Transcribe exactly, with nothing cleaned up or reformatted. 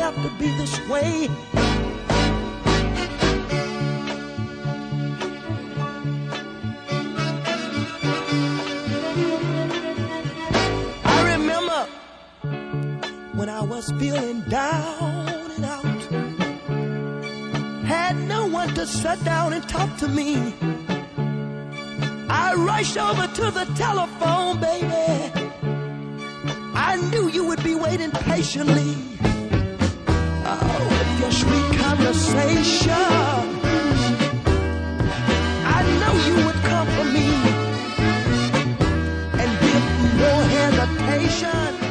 have to be this way. I remember when I was feeling down and out, had no one to sit down and talk to me. I rushed over to the telephone, baby. I knew you would be waiting patiently. Oh, with your sweet conversation, I know you would come for me and give no hesitation.